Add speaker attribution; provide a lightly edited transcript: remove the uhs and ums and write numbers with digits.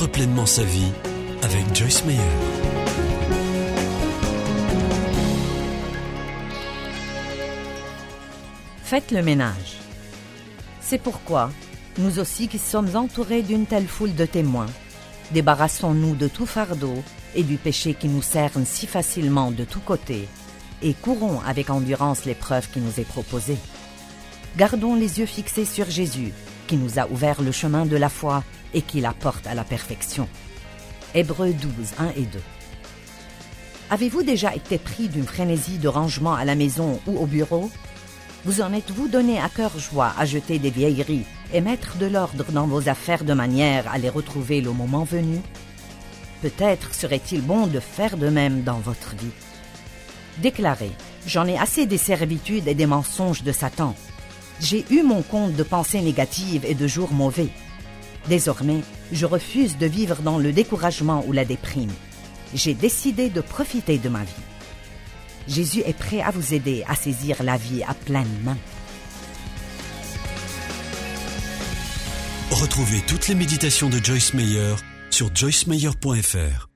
Speaker 1: Vivre pleinement sa vie avec Joyce Meyer.
Speaker 2: Faites le ménage. C'est pourquoi, nous aussi qui sommes entourés d'une telle foule de témoins, débarrassons-nous de tout fardeau et du péché qui nous cerne si facilement de tous côtés, et courons avec endurance l'épreuve qui nous est proposée. Gardons les yeux fixés sur Jésus, qui nous a ouvert le chemin de la foi et qui la porte à la perfection. Hébreux 12, 1 et 2. Avez-vous déjà été pris d'une frénésie de rangement à la maison ou au bureau? Vous en êtes-vous donné à cœur joie à jeter des vieilleries et mettre de l'ordre dans vos affaires de manière à les retrouver le moment venu? Peut-être serait-il bon de faire de même dans votre vie. Déclarez: j'en ai assez des servitudes et des mensonges de Satan. J'ai eu mon compte de pensées négatives et de jours mauvais. Désormais, je refuse de vivre dans le découragement ou la déprime. J'ai décidé de profiter de ma vie. Jésus est prêt à vous aider à saisir la vie à pleines mains.
Speaker 1: Retrouvez toutes les méditations de Joyce Meyer sur joycemeyer.fr.